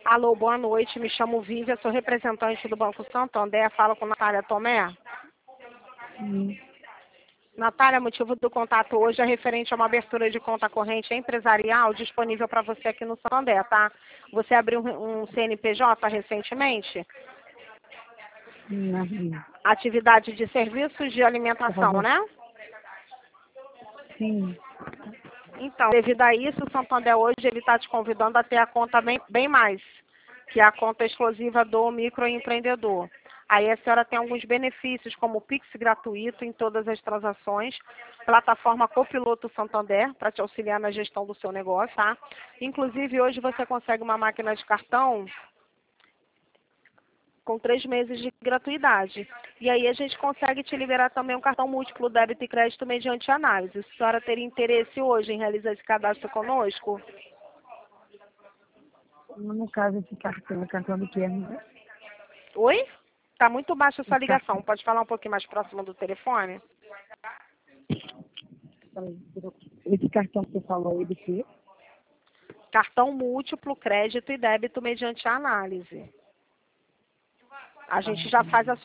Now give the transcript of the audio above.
Alô, boa noite. Me chamo Vívia, sou representante do Banco Santander. Falo com Natália Tomé. Sim. Natália, motivo do contato hoje é referente a uma abertura de conta corrente empresarial disponível para você aqui no Santander, tá? Você abriu um CNPJ recentemente? Sim. Atividade de serviços de alimentação, né? Sim. Então, devido a isso, o Santander hoje ele está te convidando a ter a conta bem mais, que é a conta exclusiva do microempreendedor. Aí a senhora tem alguns benefícios, como o Pix gratuito em todas as transações, plataforma Copiloto Santander, para te auxiliar na gestão do seu negócio, tá? Inclusive, hoje você consegue uma máquina de cartão com 3 meses de gratuidade. E aí a gente consegue te liberar também um cartão múltiplo débito e crédito mediante análise. A senhora teria interesse hoje em realizar esse cadastro conosco? No caso, esse cartão é cartão do que é? Oi? Está muito baixa a sua Esse ligação. Pode falar um pouquinho mais próximo do telefone? Esse cartão que você falou aí do quê? Cartão múltiplo, crédito e débito mediante análise. A gente já faz a